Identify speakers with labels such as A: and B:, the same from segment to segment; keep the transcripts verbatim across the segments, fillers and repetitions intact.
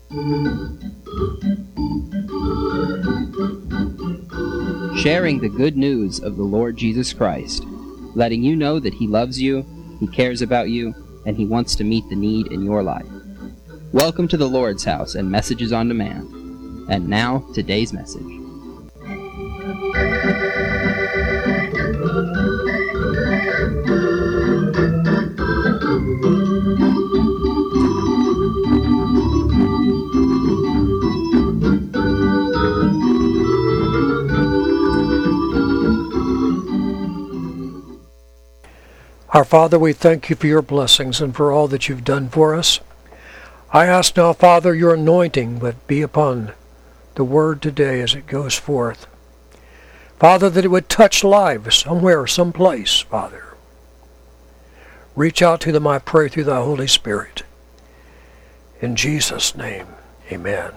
A: Sharing the good news of the Lord Jesus Christ, letting you know that He loves you, He cares about you, and He wants to meet the need in your life. Welcome to the Lord's House and Messages on Demand. And now, today's message.
B: Our Father, we thank you for your blessings and for all that you've done for us. I ask now, Father, your anointing would be upon the word today as it goes forth. Father, that it would touch lives somewhere, someplace, Father. Reach out to them, I pray, through thy Holy Spirit. In Jesus' name, amen.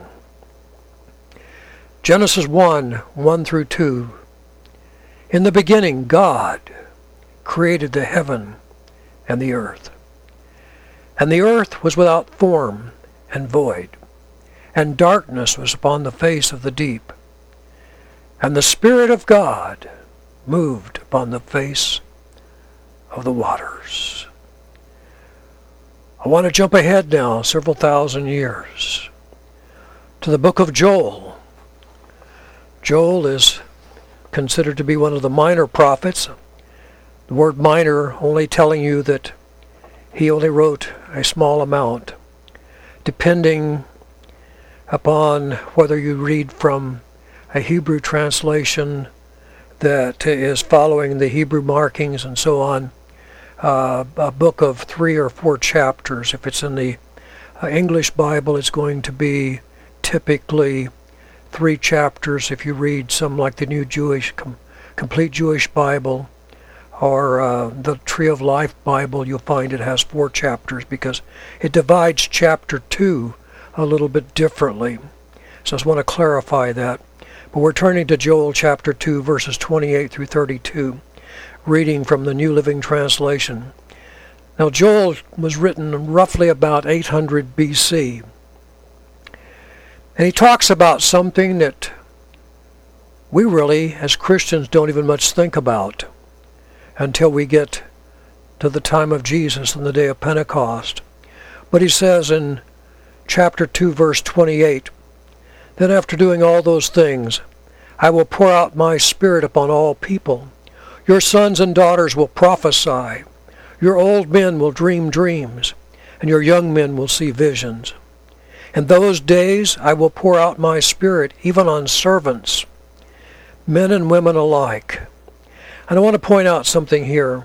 B: Genesis one, one through two. In the beginning, God created the heaven and the earth. And the earth was without form and void, and darkness was upon the face of the deep. And the Spirit of God moved upon the face of the waters. I want to jump ahead now several thousand years to the book of Joel. Joel is considered to be one of the minor prophets. The word minor only telling you that he only wrote a small amount, depending upon whether you read from a Hebrew translation that is following the Hebrew markings and so on. Uh, a book of three or four chapters. If it's in the uh, English Bible, it's going to be typically three chapters. If you read some like the New Jewish, Com- Complete Jewish Bible, or uh, the Tree of Life Bible, you'll find it has four chapters because it divides chapter two a little bit differently. So I just want to clarify that. But we're turning to Joel chapter two, verses twenty-eight through thirty-two, reading from the New Living Translation. Now Joel was written roughly about eight hundred B C. And he talks about something that we really, as Christians, don't even much think about until we get to the time of Jesus and the day of Pentecost. But he says in chapter two, verse twenty-eight, "Then after doing all those things, I will pour out my Spirit upon all people. Your sons and daughters will prophesy. Your old men will dream dreams, and your young men will see visions. In those days I will pour out my Spirit even on servants, men and women alike." And I want to point out something here.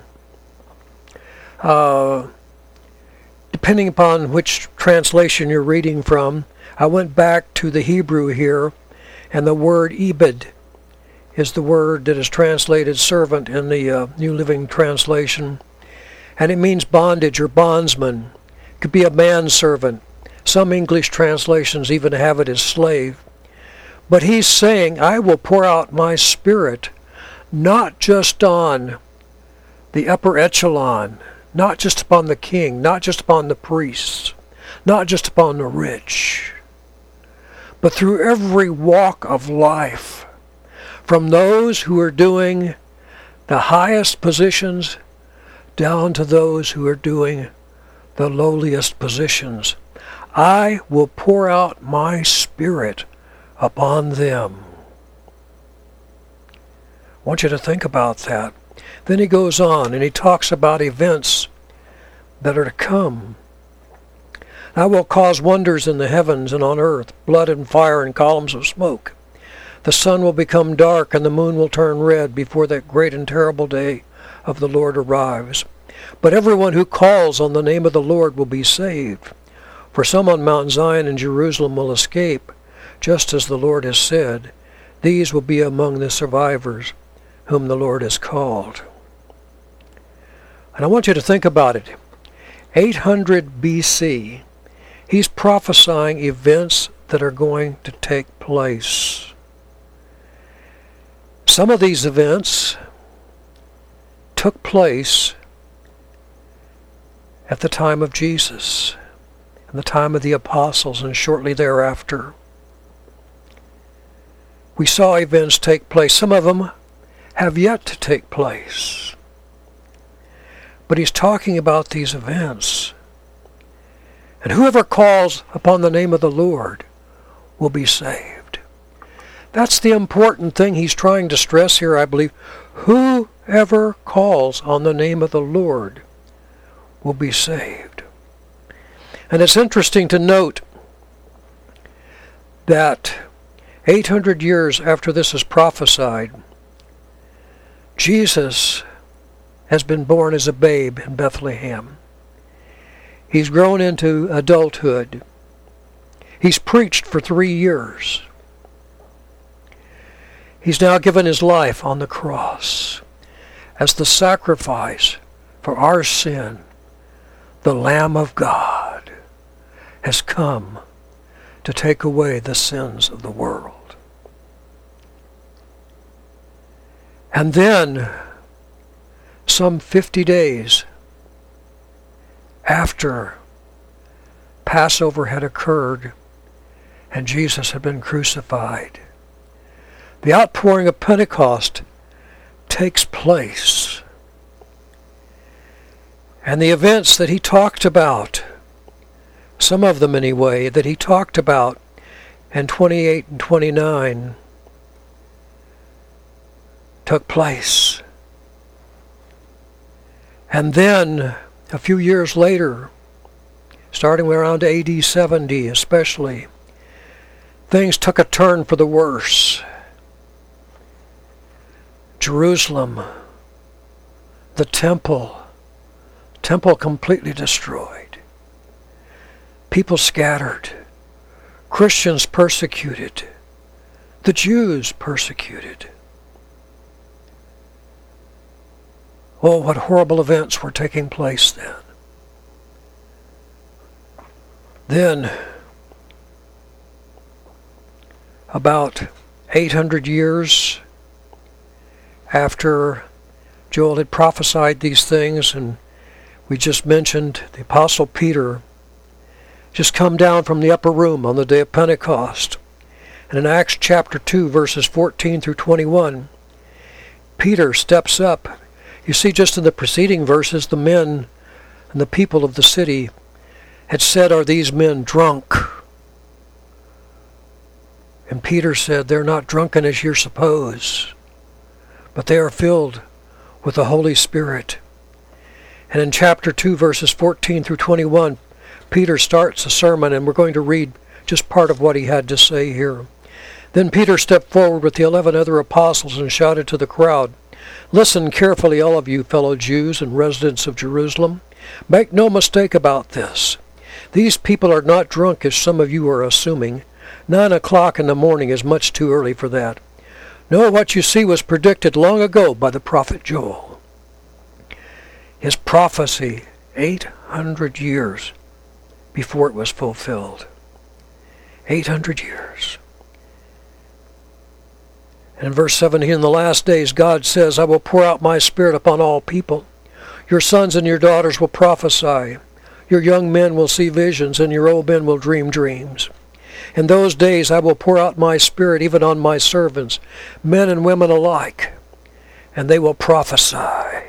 B: Uh, depending upon which translation you're reading from, I went back to the Hebrew here, and the word ebed is the word that is translated servant in the uh, New Living Translation. And it means bondage or bondsman. It could be a manservant. Some English translations even have it as slave. But he's saying, I will pour out my Spirit not just on the upper echelon, not just upon the king, not just upon the priests, not just upon the rich, but through every walk of life, from those who are doing the highest positions down to those who are doing the lowliest positions. I will pour out my Spirit upon them. I want you to think about that. Then he goes on and he talks about events that are to come. I will cause wonders in the heavens and on earth, blood and fire and columns of smoke. The sun will become dark and the moon will turn red before that great and terrible day of the Lord arrives. But everyone who calls on the name of the Lord will be saved. For some on Mount Zion and Jerusalem will escape, just as the Lord has said. These will be among the survivors whom the Lord has called. And I want you to think about it. eight hundred B C, he's prophesying events that are going to take place. Some of these events took place at the time of Jesus. in the time of the apostles and shortly thereafter. We saw events take place. Some of them have yet to take place. But he's talking about these events. And whoever calls upon the name of the Lord will be saved. That's the important thing he's trying to stress here, I believe. Whoever calls on the name of the Lord will be saved. And it's interesting to note that eight hundred years after this is prophesied, Jesus has been born as a babe in Bethlehem. He's grown into adulthood. He's preached for three years. He's now given his life on the cross as the sacrifice for our sin. The Lamb of God has come to take away the sins of the world. And then, some fifty days after Passover had occurred and Jesus had been crucified, the outpouring of Pentecost takes place. And the events that he talked about, some of them anyway, that he talked about in twenty-eight and twenty-nine, took place. And then, a few years later, starting around A D seventy especially, things took a turn for the worse. Jerusalem, the temple, temple completely destroyed. People scattered. Christians persecuted. The Jews persecuted. Oh, what horrible events were taking place then. Then, about eight hundred years after Joel had prophesied these things, and we just mentioned the Apostle Peter just come down from the upper room on the day of Pentecost. And in Acts chapter two, verses fourteen through twenty-one, Peter steps up. You see, just in the preceding verses, the men and the people of the city had said, "Are these men drunk?" And Peter said, "They're not drunken as you suppose, but they are filled with the Holy Spirit." And in chapter two, verses fourteen through twenty-one, Peter starts a sermon, and we're going to read just part of what he had to say here. Then Peter stepped forward with the eleven other apostles and shouted to the crowd, "Listen carefully, all of you fellow Jews and residents of Jerusalem. Make no mistake about this. These people are not drunk as some of you are assuming. Nine o'clock in the morning is much too early for that. No, what you see was predicted long ago by the prophet Joel." His prophecy, eight hundred years before it was fulfilled. eight hundred years. And in verse seventeen, "In the last days God says, I will pour out my Spirit upon all people. Your sons and your daughters will prophesy. Your young men will see visions, and your old men will dream dreams. In those days I will pour out my Spirit even on my servants, men and women alike, and they will prophesy.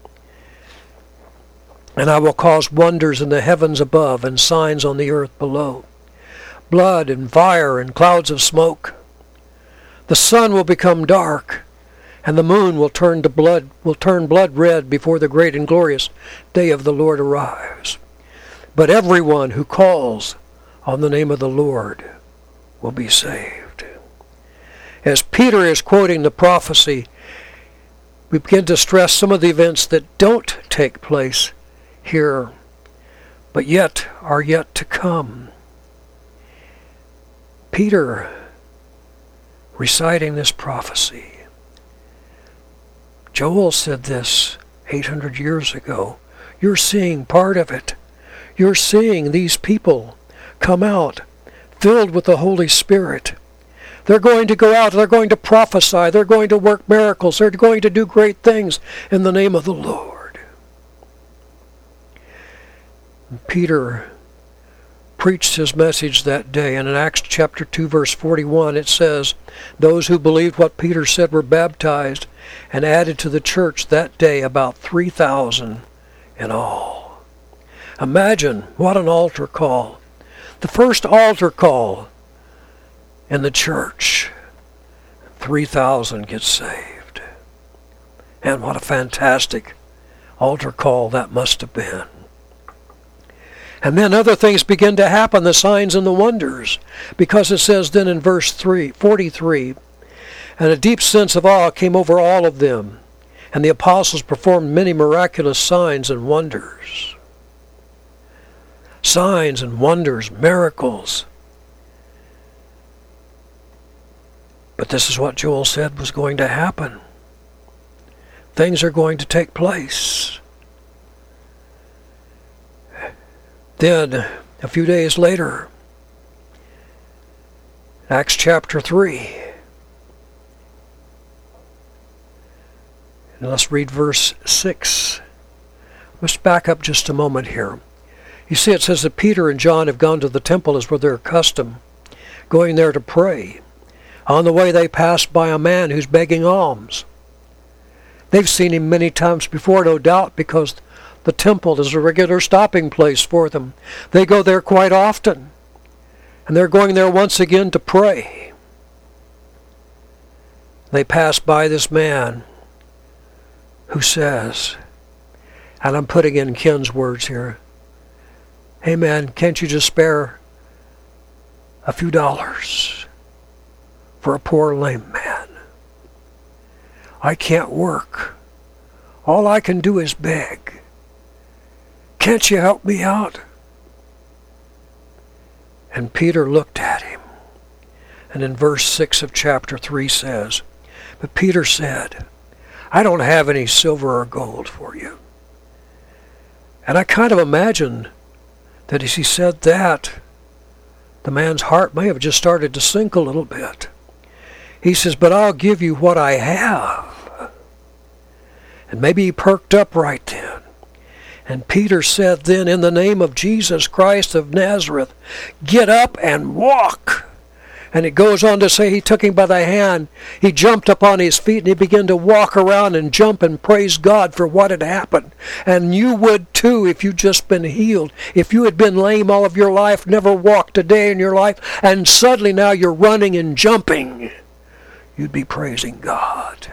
B: And I will cause wonders in the heavens above and signs on the earth below, blood and fire and clouds of smoke. The sun will become dark, and the moon will turn to blood, will turn blood red before the great and glorious day of the Lord arrives. But everyone who calls on the name of the Lord will be saved." As Peter is quoting the prophecy, we begin to stress some of the events that don't take place here, but yet are yet to come. Peter reciting this prophecy. Joel said this eight hundred years ago. You're seeing part of it. You're seeing these people come out filled with the Holy Spirit. They're going to go out, they're going to prophesy, they're going to work miracles, they're going to do great things in the name of the Lord. And Peter preached his message that day. And in Acts chapter two, verse forty-one, it says, those who believed what Peter said were baptized and added to the church that day about three thousand in all. Imagine what an altar call. The first altar call in the church. three thousand get saved. And what a fantastic altar call that must have been. And then other things begin to happen, the signs and the wonders. Because it says then in verse three, forty-three, and a deep sense of awe came over all of them, and the apostles performed many miraculous signs and wonders. Signs and wonders, miracles. But this is what Joel said was going to happen. Things are going to take place. Then, a few days later, Acts chapter three. And let's read verse six. Let's back up just a moment here. You see, it says that Peter and John have gone to the temple as was their custom, going there to pray. On the way they passed by a man who's begging alms. They've seen him many times before, no doubt, because the temple is a regular stopping place for them. They go there quite often. And they're going there once again to pray. They pass by this man who says, and I'm putting in Ken's words here, hey man, can't you just spare a few dollars for a poor lame man? I can't work. All I can do is beg. Can't you help me out? And Peter looked at him. And in verse six of chapter three says, but Peter said, I don't have any silver or gold for you. And I kind of imagine that as he said that, the man's heart may have just started to sink a little bit. He says, but I'll give you what I have. And maybe he perked up right then. And Peter said then, in the name of Jesus Christ of Nazareth, get up and walk. And it goes on to say he took him by the hand. He jumped up on his feet and he began to walk around and jump and praise God for what had happened. And you would too if you'd just been healed. If you had been lame all of your life, never walked a day in your life, and suddenly now you're running and jumping, you'd be praising God.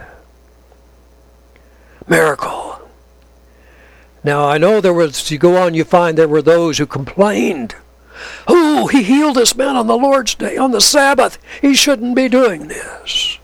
B: Miracle. Now, I know there was, you go on, you find there were those who complained. Oh, he healed this man on the Lord's day, on the Sabbath. He shouldn't be doing this.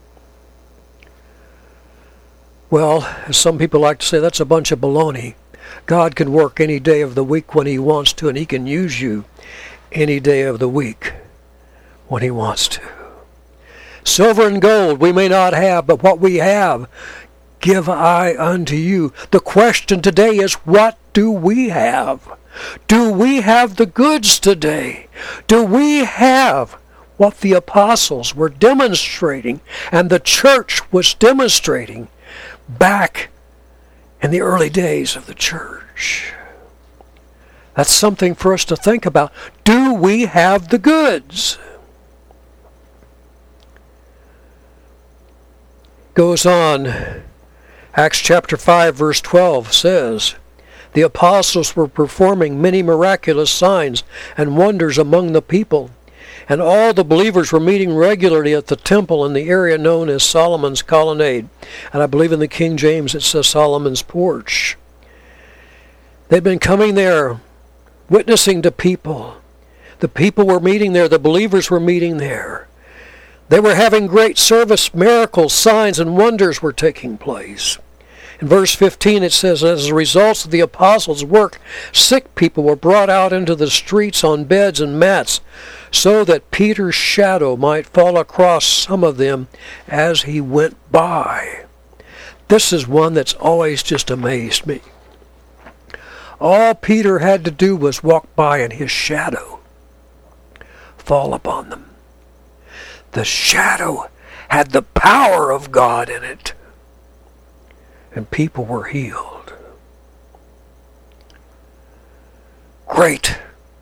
B: Well, as some people like to say, that's a bunch of baloney. God can work any day of the week when he wants to, and he can use you any day of the week when he wants to. Silver and gold we may not have, but what we have, give I unto you. The question today is, what do we have? Do we have the goods today? Do we have what the apostles were demonstrating and the church was demonstrating back in the early days of the church? That's something for us to think about. Do we have the goods? Goes on. Acts chapter five verse twelve says, the apostles were performing many miraculous signs and wonders among the people, and all the believers were meeting regularly at the temple in the area known as Solomon's Colonnade. And I believe in the King James it says Solomon's Porch. They'd been coming there, witnessing to people. The people were meeting there, the believers were meeting there. They were having great service, miracles, signs, and wonders were taking place. In verse fifteen it says, as a result of the apostles' work, sick people were brought out into the streets on beds and mats, so that Peter's shadow might fall across some of them as he went by. This is one that's always just amazed me. All Peter had to do was walk by and his shadow fall upon them. The shadow had the power of God in it. And people were healed. Great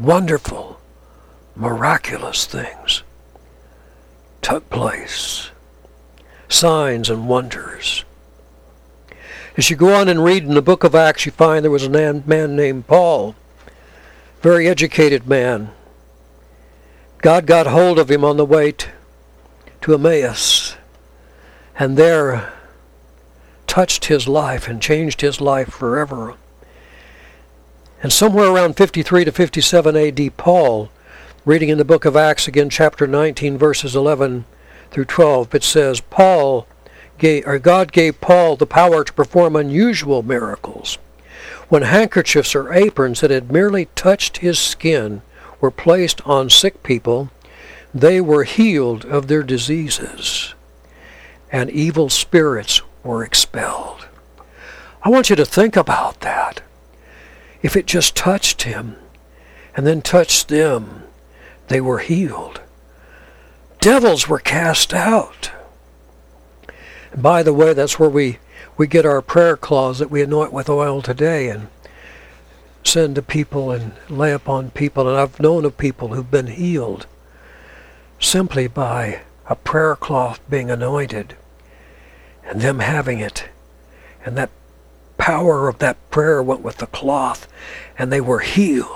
B: wonderful, miraculous things took place. Signs and wonders. As you go on and read in the book of Acts, you find there was a man named Paul, very educated man. God got hold of him on the way to, to Emmaus, and there touched his life and changed his life forever. And somewhere around fifty-three to fifty-seven A D, Paul, reading in the book of Acts again, chapter nineteen, verses eleven through twelve, it says, Paul gave, or God gave Paul the power to perform unusual miracles. When handkerchiefs or aprons that had merely touched his skin were placed on sick people, they were healed of their diseases, and evil spirits were expelled. I want you to think about that. If it just touched him and then touched them, they were healed. Devils were cast out. And by the way, that's where we, we get our prayer cloths that we anoint with oil today and send to people and lay upon people. And I've known of people who've been healed simply by a prayer cloth being anointed and them having it. And that power of that prayer went with the cloth and they were healed.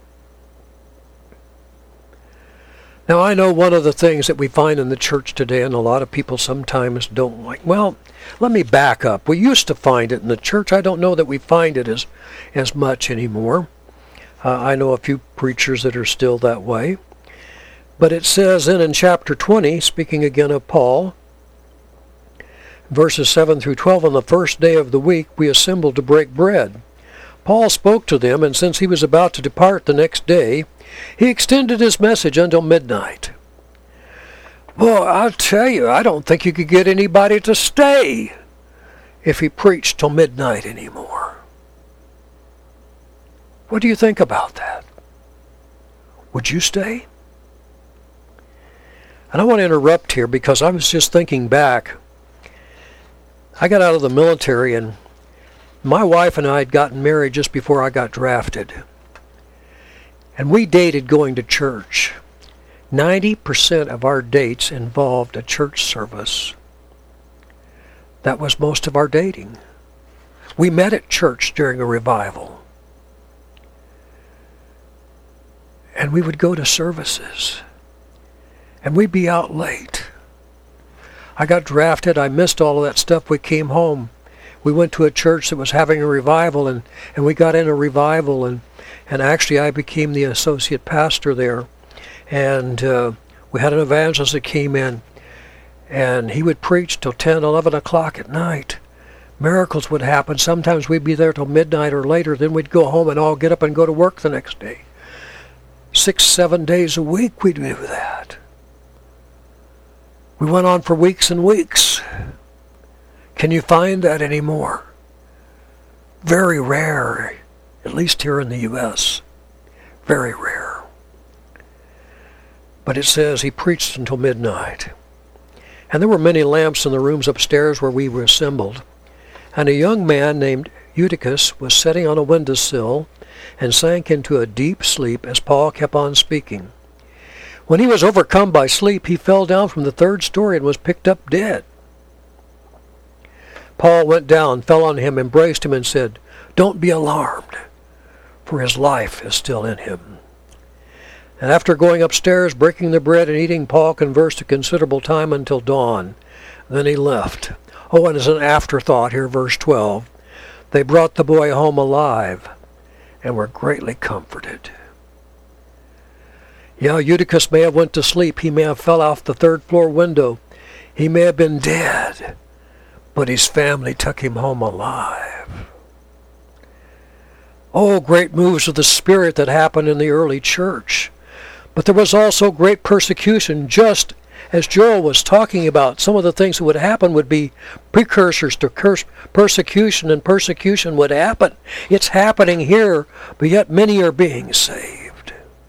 B: Now, I know one of the things that we find in the church today, and a lot of people sometimes don't like, well, let me back up. We used to find it in the church. I don't know that we find it as, as much anymore. Uh, I know a few preachers that are still that way. But it says then in chapter twenty, speaking again of Paul, verses seven through twelve, on the first day of the week we assembled to break bread. Paul spoke to them, and since he was about to depart the next day, he extended his message until midnight. Well, I'll tell you, I don't think you could get anybody to stay if he preached till midnight anymore. What do you think about that? Would you stay? And I want to interrupt here because I was just thinking back. I got out of the military, and my wife and I had gotten married just before I got drafted. And we dated going to church. ninety percent of our dates involved a church service. That was most of our dating. We met at church during a revival. And we would go to services. And we'd be out late. I got drafted. I missed all of that stuff. We came home. We went to a church that was having a revival, and, and we got in a revival, and, and actually I became the associate pastor there. And uh, we had an evangelist that came in, and he would preach till ten, eleven o'clock at night. Miracles would happen. Sometimes we'd be there till midnight or later. Then we'd go home and all get up and go to work the next day. Six, seven days a week we'd do that. We went on for weeks and weeks. Can you find that anymore? Very rare, at least here in the U S Very rare. But it says he preached until midnight. And there were many lamps in the rooms upstairs where we were assembled. And a young man named Eutychus was sitting on a windowsill and sank into a deep sleep as Paul kept on speaking. When he was overcome by sleep, he fell down from the third story and was picked up dead. Paul went down, fell on him, embraced him, and said, "Don't be alarmed, for his life is still in him." And after going upstairs, breaking the bread and eating, Paul conversed a considerable time until dawn. Then he left. Oh, and as an afterthought here, verse twelve, they brought the boy home alive and were greatly comforted. Yeah, Eutychus may have went to sleep. He may have fell off the third floor window. He may have been dead. But his family took him home alive. Oh, great moves of the Spirit that happened in the early church. But there was also great persecution, just as Joel was talking about. Some of the things that would happen would be precursors to curse, persecution, and persecution would happen. It's happening here, but yet many are being saved.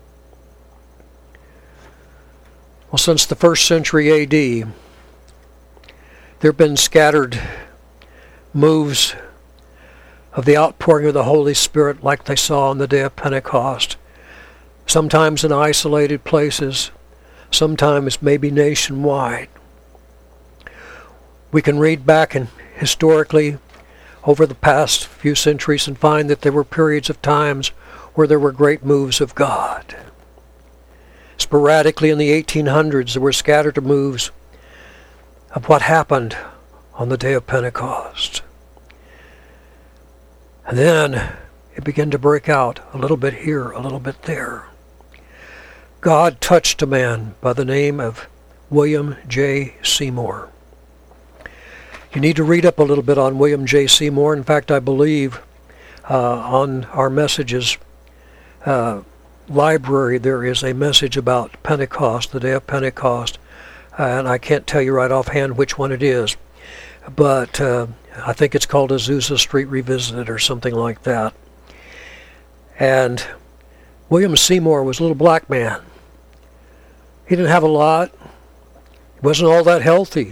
B: Well, since the first century A D, there have been scattered moves of the outpouring of the Holy Spirit like they saw on the day of Pentecost. sometimes in isolated places, sometimes maybe nationwide. We can read back and historically over the past few centuries and find that there were periods of times where there were great moves of God. Sporadically in the eighteen hundreds, there were scattered moves of what happened on the day of Pentecost. And then it began to break out a little bit here, a little bit there. God touched a man by the name of William J. Seymour. You need to read up a little bit on William J. Seymour. In fact, I believe uh, on our messages uh, library there is a message about Pentecost, the day of Pentecost, uh, and I can't tell you right offhand which one it is, but uh, I think it's called Azusa Street Revisited or something like that. And William Seymour was a little black man. He didn't have a lot. He wasn't all that healthy.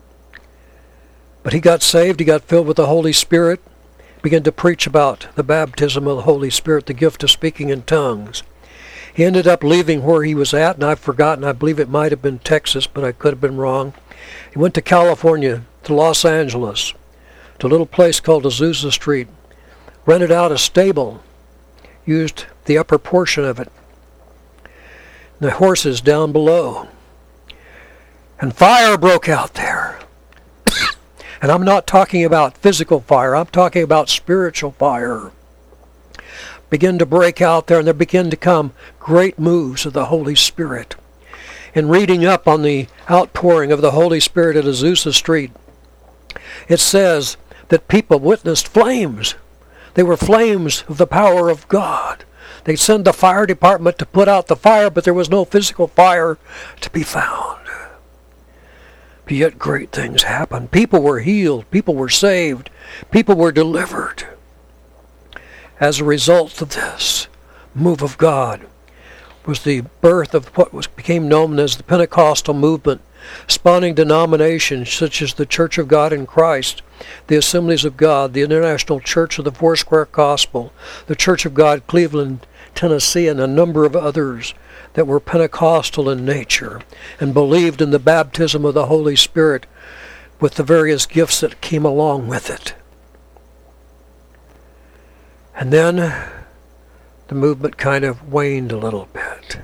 B: But he got saved, he got filled with the Holy Spirit, began to preach about the baptism of the Holy Spirit, the gift of speaking in tongues. He ended up leaving where he was at, and I've forgotten, I believe it might have been Texas, but I could have been wrong. He went to California, to Los Angeles, to a little place called Azusa Street, rented out a stable, used the upper portion of it, the horses down below. And fire broke out there. And I'm not talking about physical fire, I'm talking about spiritual fire. Begin to break out there, and there begin to come great moves of the Holy Spirit. In reading up on the outpouring of the Holy Spirit at Azusa Street, it says that people witnessed flames. They were flames of the power of God. They'd send the fire department to put out the fire, but there was no physical fire to be found. But yet great things happened. People were healed. People were saved. People were delivered. As a result of this move of God was the birth of what was became known as the Pentecostal movement, spawning denominations such as the Church of God in Christ, the Assemblies of God, the International Church of the Foursquare Gospel, the Church of God Cleveland, Tennessee, and a number of others that were Pentecostal in nature and believed in the baptism of the Holy Spirit with the various gifts that came along with it. And then the movement kind of waned a little bit.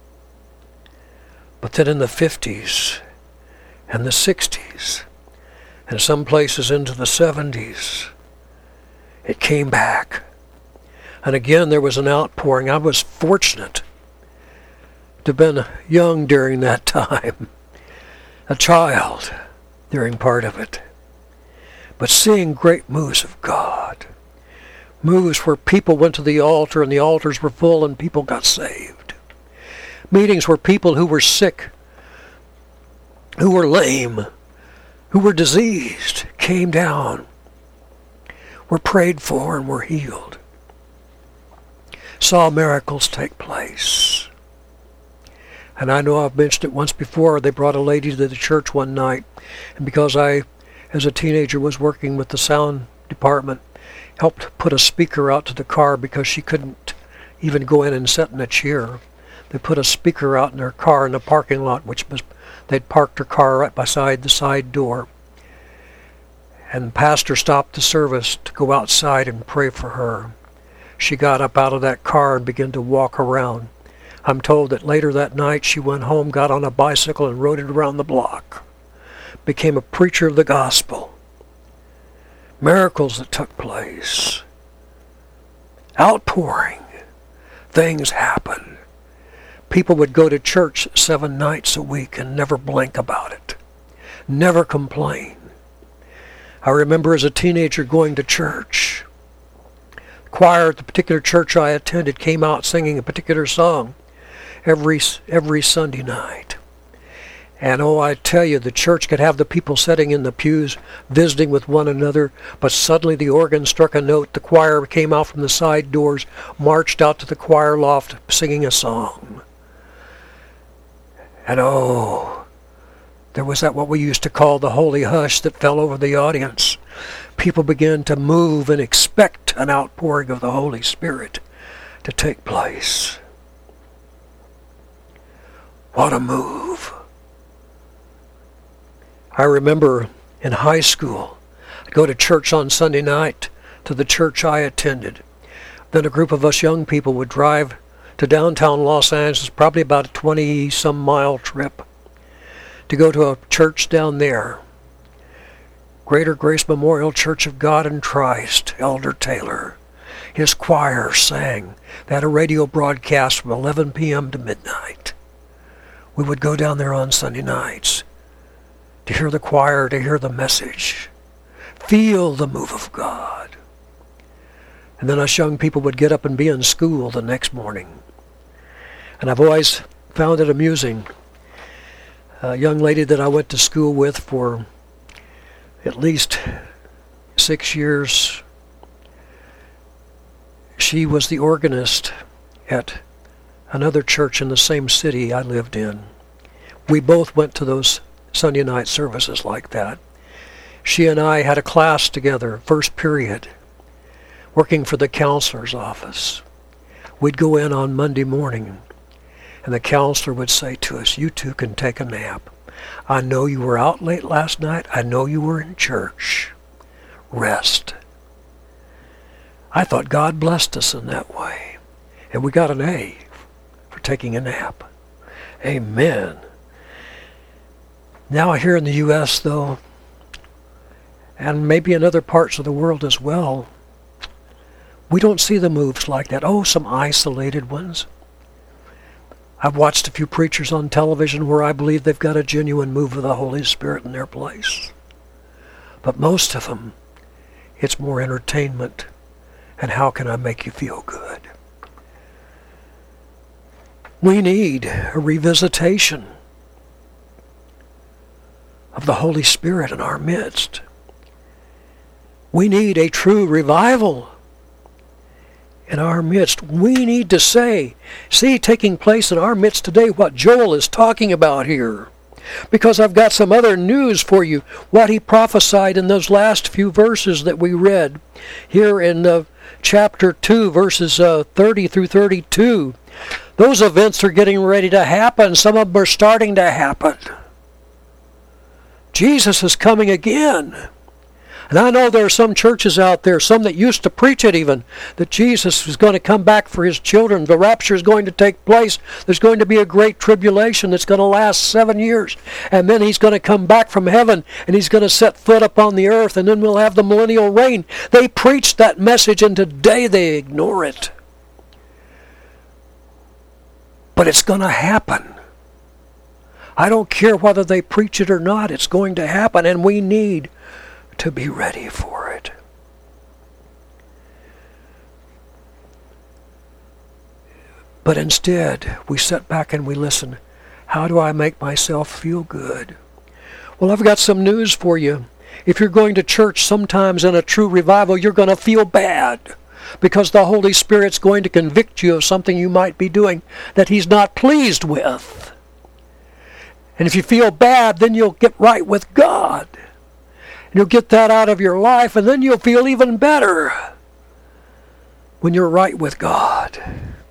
B: But then in the fifties and the sixties and some places into the seventies, it came back. And again there was an outpouring. I was fortunate to have been young during that time, a child during part of it, but seeing great moves of God, moves where people went to the altar and the altars were full and people got saved, meetings where people who were sick, who were lame, who were diseased, came down, were prayed for and were healed, saw miracles take place. And I know I've mentioned it once before. They brought a lady to the church one night, and because I, as a teenager, was working with the sound department, helped put a speaker out to the car because she couldn't even go in and sit in a chair. They put a speaker out in her car in the parking lot, which was, they'd parked her car right beside the side door. And the pastor stopped the service to go outside and pray for her. She got up out of that car and began to walk around. I'm told that later that night she went home, got on a bicycle, and rode it around the block. Became a preacher of the gospel. Miracles that took place. Outpouring. Things happened. People would go to church seven nights a week and never blink about it. Never complain. I remember as a teenager going to church. The choir at the particular church I attended came out singing a particular song every every Sunday night. And oh, I tell you, the church could have the people sitting in the pews visiting with one another, but suddenly the organ struck a note, the choir came out from the side doors, marched out to the choir loft singing a song. And oh, there was that what we used to call the holy hush that fell over the audience. People began to move and expect an outpouring of the Holy Spirit to take place. What a move. I remember in high school, I'd go to church on Sunday night, to the church I attended. Then a group of us young people would drive to downtown Los Angeles, probably about a twenty-some mile trip, to go to a church down there. Greater Grace Memorial Church of God in Christ, Elder Taylor. His choir sang. They had a radio broadcast from eleven p.m. to midnight. We would go down there on Sunday nights to hear the choir, to hear the message, feel the move of God. And then us young people would get up and be in school the next morning. And I've always found it amusing. A young lady that I went to school with for at least six years, she was the organist at another church in the same city I lived in. We both went to those Sunday night services like that. She and I had a class together, first period, working for the counselor's office. We'd go in on Monday morning, and the counselor would say to us, "You two can take a nap. I know you were out late last night. I know you were in church. Rest." I thought God blessed us in that way. And we got an A for taking a nap. Amen. Now here in the U S, though, and maybe in other parts of the world as well, we don't see the moves like that. Oh, some isolated ones. I've watched a few preachers on television where I believe they've got a genuine move of the Holy Spirit in their place. But most of them, it's more entertainment. And how can I make you feel good? We need a revisitation of the Holy Spirit in our midst. We need a true revival in our midst. We need to say, see taking place in our midst today what Joel is talking about here. Because I've got some other news for you. What he prophesied in those last few verses that we read here in uh, chapter two, verses uh, thirty through thirty-two. Those events are getting ready to happen. Some of them are starting to happen. Jesus is coming again. And I know there are some churches out there, some that used to preach it even, that Jesus is going to come back for his children. The rapture is going to take place. There's going to be a great tribulation that's going to last seven years. And then he's going to come back from heaven, and he's going to set foot upon the earth, and then we'll have the millennial reign. They preached that message, and today they ignore it. But it's going to happen. I don't care whether they preach it or not. It's going to happen, and we need to be ready for it. But instead, we sit back and we listen. How do I make myself feel good? Well, I've got some news for you. If you're going to church sometimes in a true revival, you're going to feel bad because the Holy Spirit's going to convict you of something you might be doing that he's not pleased with. And if you feel bad, then you'll get right with God. And you'll get that out of your life, and then you'll feel even better when you're right with God.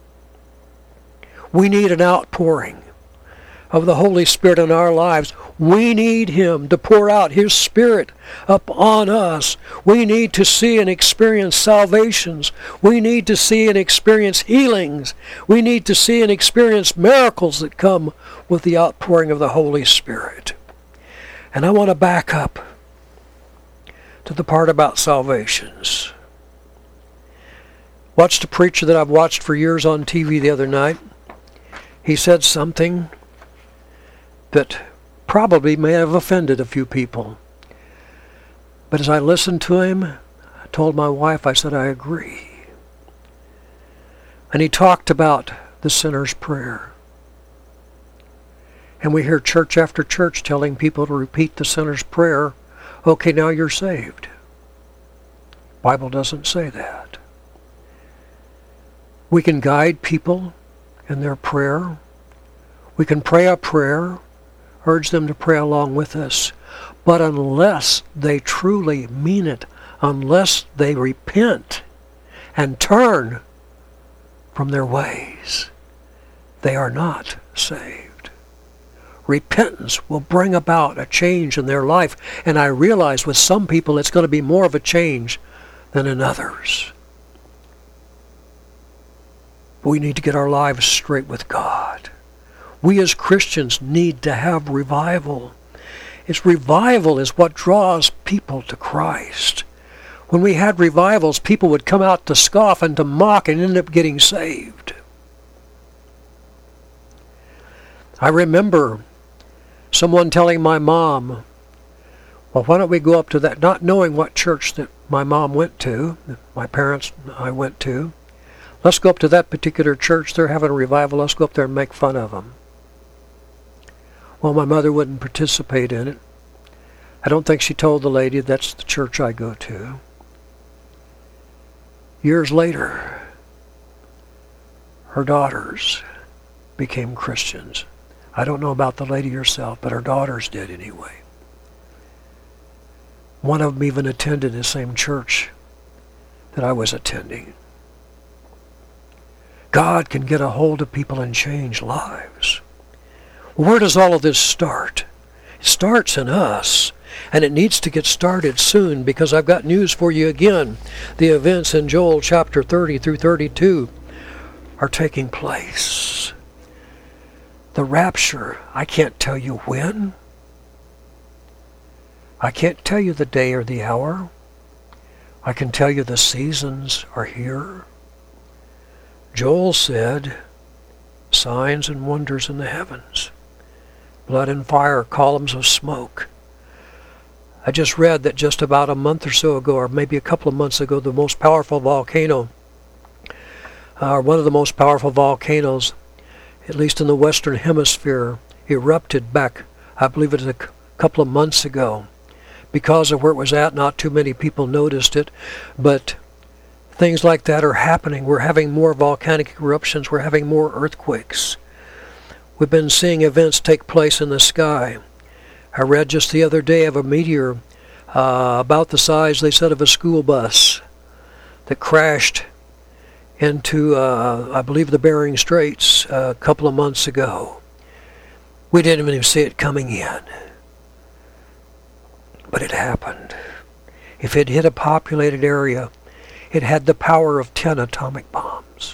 B: We need an outpouring of the Holy Spirit in our lives. We need him to pour out his Spirit upon us. We need to see and experience salvations. We need to see and experience healings. We need to see and experience miracles that come with the outpouring of the Holy Spirit. And I want to back up to the part about salvations. Watched a preacher that I've watched for years on T V the other night. He said something that probably may have offended a few people. But as I listened to him, I told my wife, I said, I agree. And he talked about the sinner's prayer. And we hear church after church telling people to repeat the sinner's prayer. Okay, now you're saved. The Bible doesn't say that. We can guide people in their prayer. We can pray a prayer, urge them to pray along with us. But unless they truly mean it, unless they repent and turn from their ways, they are not saved. repentance will bring about a change in their life. And I realize with some people it's going to be more of a change than in others. We need to get our lives straight with God. We as Christians need to have revival. It's revival is what draws people to Christ. When we had revivals, people would come out to scoff and to mock and end up getting saved. I remember someone telling my mom, well, why don't we go up to that, not knowing what church that my mom went to, my parents and I went to. Let's go up to that particular church. They're having a revival. Let's go up there and make fun of them. Well, my mother wouldn't participate in it. I don't think she told the lady that's the church I go to. Years later, her daughters became Christians. I don't know about the lady herself, but her daughters did anyway. One of them even attended the same church that I was attending. God can get a hold of people and change lives. Where does all of this start? It starts in us, and it needs to get started soon, because I've got news for you again. The events in Joel chapter thirty through thirty-two are taking place. The rapture, I can't tell you when. I can't tell you the day or the hour. I can tell you the seasons are here. Joel said, signs and wonders in the heavens, blood and fire, columns of smoke. I just read that just about a month or so ago, or maybe a couple of months ago, the most powerful volcano, uh, or one of the most powerful volcanoes, at least in the Western Hemisphere, erupted back, I believe it was a c- couple of months ago. Because of where it was at, not too many people noticed it, but things like that are happening. We're having more volcanic eruptions. We're having more earthquakes. We've been seeing events take place in the sky. I read just the other day of a meteor uh, about the size, they said, of a school bus that crashed into, uh, I believe, the Bering Straits uh, a couple of months ago. We didn't even see it coming in. But it happened. If it hit a populated area, it had the power of ten atomic bombs.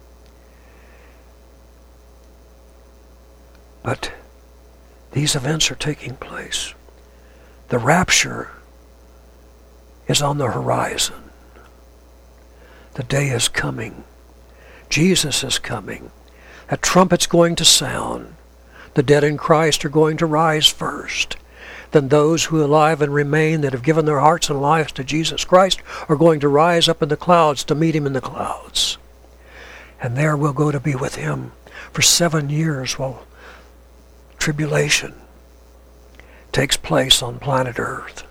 B: But these events are taking place. The rapture is on the horizon. The day is coming. Jesus is coming. A trumpet's going to sound. The dead in Christ are going to rise first. Then those who are alive and remain that have given their hearts and lives to Jesus Christ are going to rise up in the clouds to meet him in the clouds. And there we'll go to be with him for seven years while tribulation takes place on planet Earth.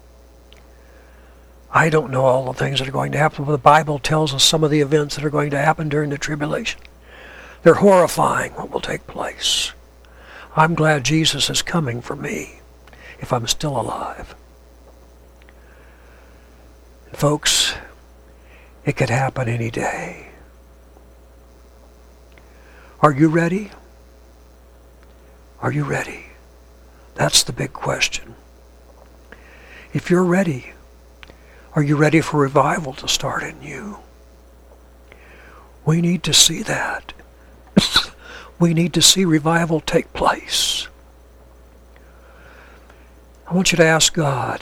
B: I don't know all the things that are going to happen, but the Bible tells us some of the events that are going to happen during the tribulation. They're horrifying what will take place. I'm glad Jesus is coming for me, if I'm still alive. Folks, it could happen any day. Are you ready? Are you ready? That's the big question. If you're ready, are you ready for revival to start in you? We need to see that. We need to see revival take place. I want you to ask God.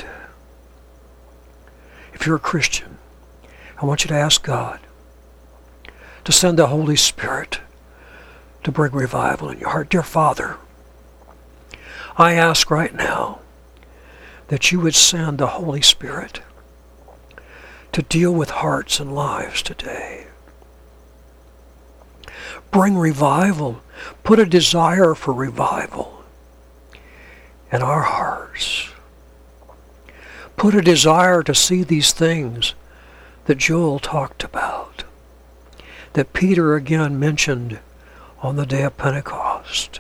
B: If you're a Christian, I want you to ask God to send the Holy Spirit to bring revival in your heart. Dear Father, I ask right now that you would send the Holy Spirit to deal with hearts and lives today. Bring revival. Put a desire for revival in our hearts. Put a desire to see these things that Joel talked about, that Peter again mentioned on the day of Pentecost.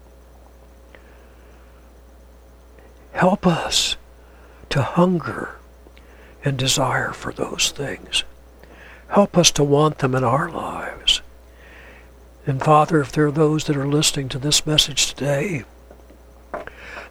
B: Help us to hunger and desire for those things. Help us to want them in our lives. And Father, if there are those that are listening to this message today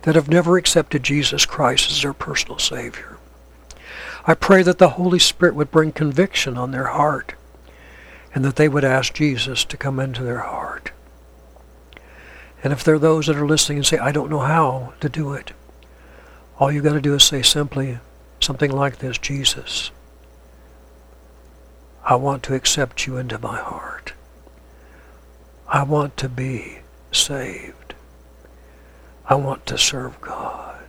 B: that have never accepted Jesus Christ as their personal Savior. I pray that the Holy Spirit would bring conviction on their heart and that they would ask Jesus to come into their heart. And if there are those that are listening and say, I don't know how to do it, all you got to do is say simply something like this: Jesus, I want to accept you into my heart. I want to be saved. I want to serve God.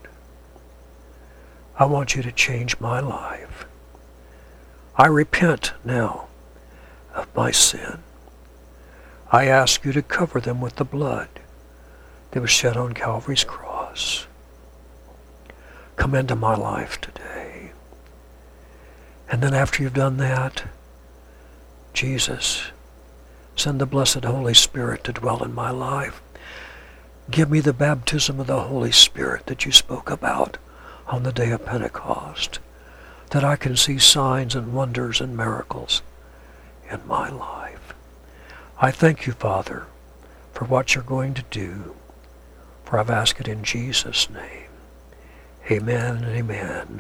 B: I want you to change my life. I repent now of my sin. I ask you to cover them with the blood that was shed on Calvary's cross. Come into my life today. And then after you've done that, Jesus, send the blessed Holy Spirit to dwell in my life. Give me the baptism of the Holy Spirit that you spoke about on the day of Pentecost, that I can see signs and wonders and miracles in my life. I thank you, Father, for what you're going to do, for I've asked it in Jesus' name. Amen and amen.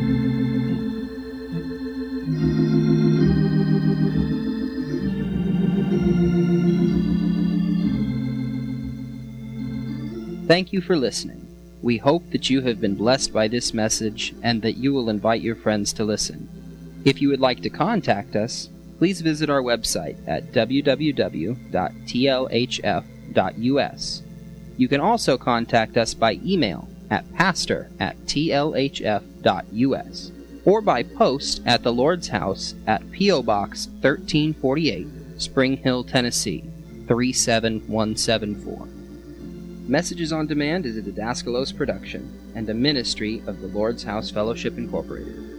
A: Thank you for listening. We hope that you have been blessed by this message and that you will invite your friends to listen. If you would like to contact us, please visit our website at w w w dot t l h f dot u s. You can also contact us by email at pastor at t l h f dot u s or by post at the Lord's House at P O Box thirteen forty-eight, Spring Hill, Tennessee three seven one seven four. Messages on Demand is a Didaskalos production and a ministry of the Lord's House Fellowship Incorporated.